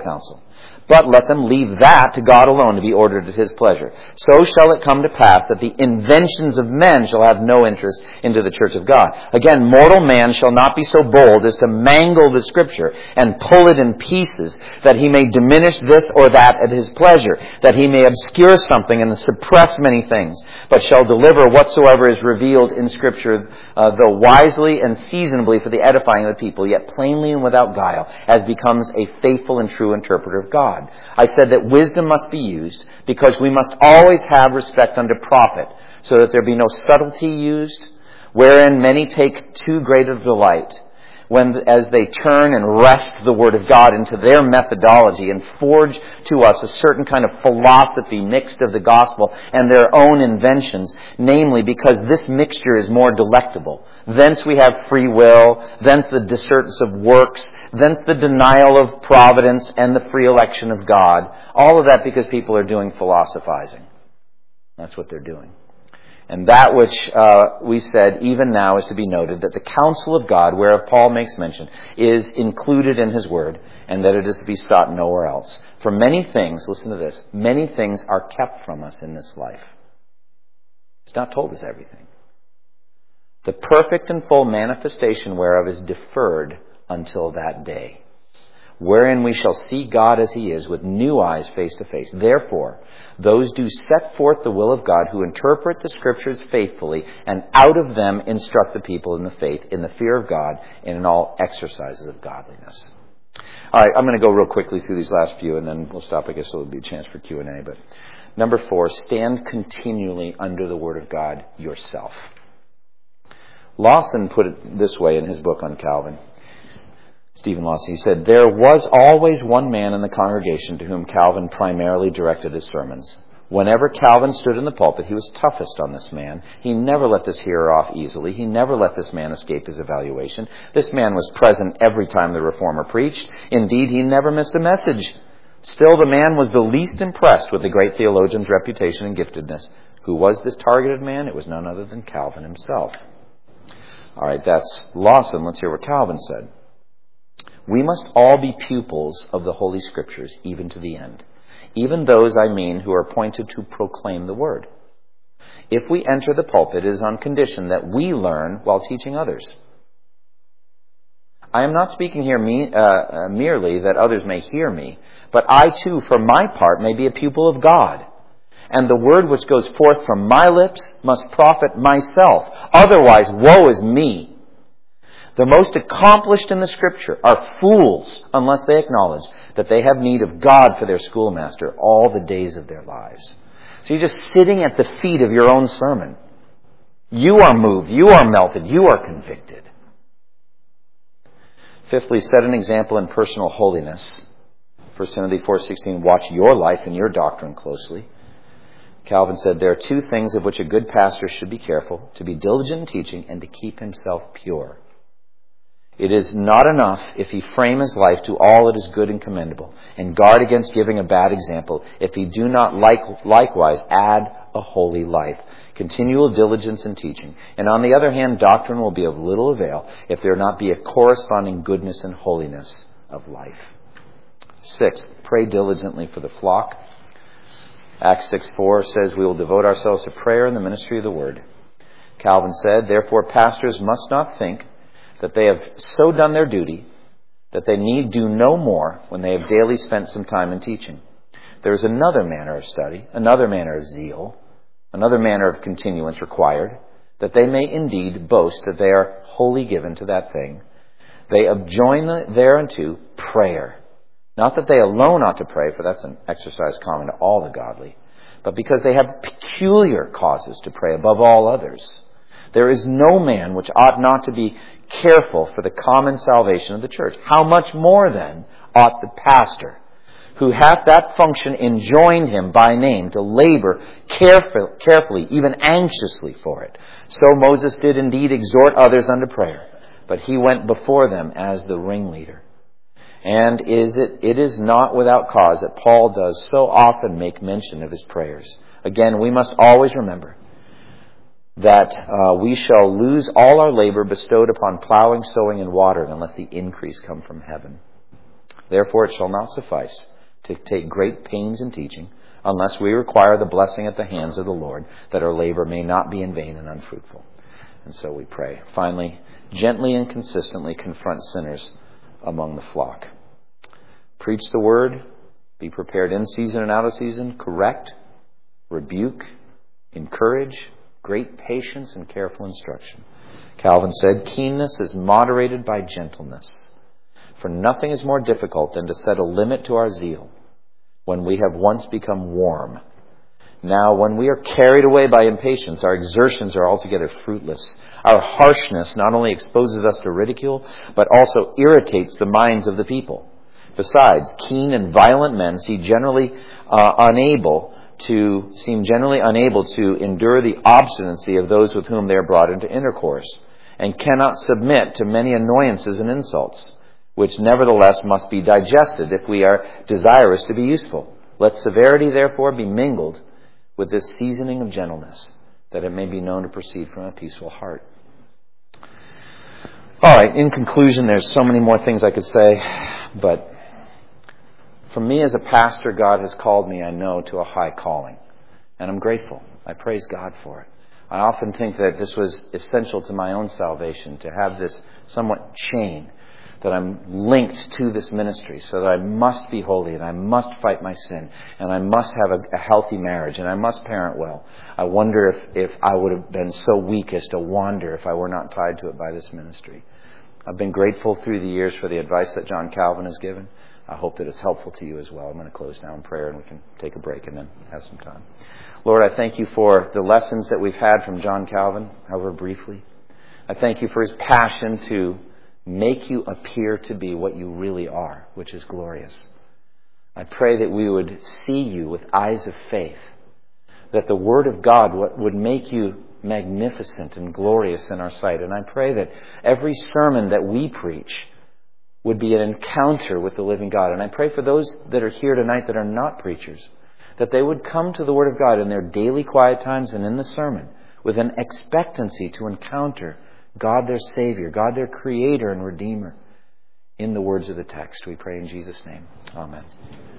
But let them leave that to God alone to be ordered at His pleasure. So shall it come to pass that the inventions of men shall have no interest into the church of God. Again, mortal man shall not be so bold as to mangle the Scripture and pull it in pieces, that he may diminish this or that at his pleasure, that he may obscure something and suppress many things, but shall deliver whatsoever is revealed in Scripture, uh, though wisely and seasonably for the edifying of the people, yet plainly and without guile, as becomes a faithful and true interpreter of God. I said that wisdom must be used because we must always have respect unto profit, so that there be no subtlety used, wherein many take too great a delight, when as they turn and wrest the Word of God into their methodology and forge to us a certain kind of philosophy mixed of the gospel and their own inventions, namely because this mixture is more delectable. Thence we have free will, thence the discertance of works, thence the denial of providence and the free election of God. All of that because people are doing philosophizing. That's what they're doing. And that which uh, we said even now is to be noted, that the counsel of God, whereof Paul makes mention, is included in his word, and that it is to be sought nowhere else. For many things, listen to this, many things are kept from us in this life. It's not told us everything. The perfect and full manifestation whereof is deferred until that day, wherein we shall see God as He is, with new eyes face to face. Therefore, those do set forth the will of God, who interpret the Scriptures faithfully, and out of them instruct the people in the faith, in the fear of God, and in all exercises of godliness. All right, I'm going to go real quickly through these last few, and then we'll stop. I guess there'll be a chance for Q and A. But number four, stand continually under the Word of God yourself. Lawson put it this way in his book on Calvin. Stephen Lawson, he said, there was always one man in the congregation to whom Calvin primarily directed his sermons. Whenever Calvin stood in the pulpit, he was toughest on this man. He never let this hearer off easily. He never let this man escape his evaluation. This man was present every time the reformer preached. Indeed, he never missed a message. Still, the man was the least impressed with the great theologian's reputation and giftedness. Who was this targeted man? It was none other than Calvin himself. All right, that's Lawson. Let's hear what Calvin said. We must all be pupils of the Holy Scriptures, even to the end. Even those, I mean, who are appointed to proclaim the Word. If we enter the pulpit, it is on condition that we learn while teaching others. I am not speaking here me, uh, uh, merely that others may hear me, but I too, for my part, may be a pupil of God. And the word which goes forth from my lips must profit myself. Otherwise, woe is me. The most accomplished in the Scripture are fools unless they acknowledge that they have need of God for their schoolmaster all the days of their lives. So you're just sitting at the feet of your own sermon. You are moved. You are melted. You are convicted. Fifthly, set an example in personal holiness. First Timothy four sixteen, watch your life and your doctrine closely. Calvin said, there are two things of which a good pastor should be careful, to be diligent in teaching and to keep himself pure. It is not enough if he frame his life to all that is good and commendable, and guard against giving a bad example, if he do not like, likewise add a holy life, continual diligence in teaching. And on the other hand, doctrine will be of little avail if there not be a corresponding goodness and holiness of life. Sixth, pray diligently for the flock. Acts six four says, we will devote ourselves to prayer and the ministry of the word. Calvin said, therefore pastors must not think that they have so done their duty that they need do no more when they have daily spent some time in teaching. There is another manner of study, another manner of zeal, another manner of continuance required, that they may indeed boast that they are wholly given to that thing. They adjoin thereunto prayer. Not that they alone ought to pray, for that's an exercise common to all the godly, but because they have peculiar causes to pray above all others. There is no man which ought not to be careful for the common salvation of the church. How much more then ought the pastor, who hath that function enjoined him by name, to labor careful, carefully, even anxiously for it? So Moses did indeed exhort others unto prayer, but he went before them as the ringleader. And is it, it is not without cause that Paul does so often make mention of his prayers. Again, we must always remember that uh, we shall lose all our labor bestowed upon plowing, sowing, and watering unless the increase come from heaven. Therefore it shall not suffice to take great pains in teaching, unless we require the blessing at the hands of the Lord, that our labor may not be in vain and unfruitful. And so we pray. Finally, gently and consistently confront sinners among the flock. Preach the word, be prepared in season and out of season, correct, rebuke, encourage, great patience and careful instruction. Calvin said, keenness is moderated by gentleness. For nothing is more difficult than to set a limit to our zeal when we have once become warm. Now, when we are carried away by impatience, our exertions are altogether fruitless. Our harshness not only exposes us to ridicule, but also irritates the minds of the people. Besides, keen and violent men see generally uh, unable to seem generally unable to endure the obstinacy of those with whom they are brought into intercourse, and cannot submit to many annoyances and insults, which nevertheless must be digested if we are desirous to be useful. Let severity therefore be mingled with this seasoning of gentleness, that it may be known to proceed from a peaceful heart. All right, in conclusion, there's so many more things I could say, but for me as a pastor, God has called me, I know, to a high calling. And I'm grateful. I praise God for it. I often think that this was essential to my own salvation, to have this somewhat chain, that I'm linked to this ministry, so that I must be holy, and I must fight my sin, and I must have a, a healthy marriage, and I must parent well. I wonder if, if I would have been so weak as to wander if I were not tied to it by this ministry. I've been grateful through the years for the advice that John Calvin has given. I hope that it's helpful to you as well. I'm going to close now in prayer, and we can take a break and then have some time. Lord, I thank you for the lessons that we've had from John Calvin, however briefly. I thank you for his passion to make you appear to be what you really are, which is glorious. I pray that we would see you with eyes of faith, that the Word of God would make you magnificent and glorious in our sight. And I pray that every sermon that we preach would be an encounter with the living God. And I pray for those that are here tonight that are not preachers, that they would come to the Word of God in their daily quiet times and in the sermon with an expectancy to encounter God their Savior, God their Creator and Redeemer in the words of the text. We pray in Jesus' name. Amen.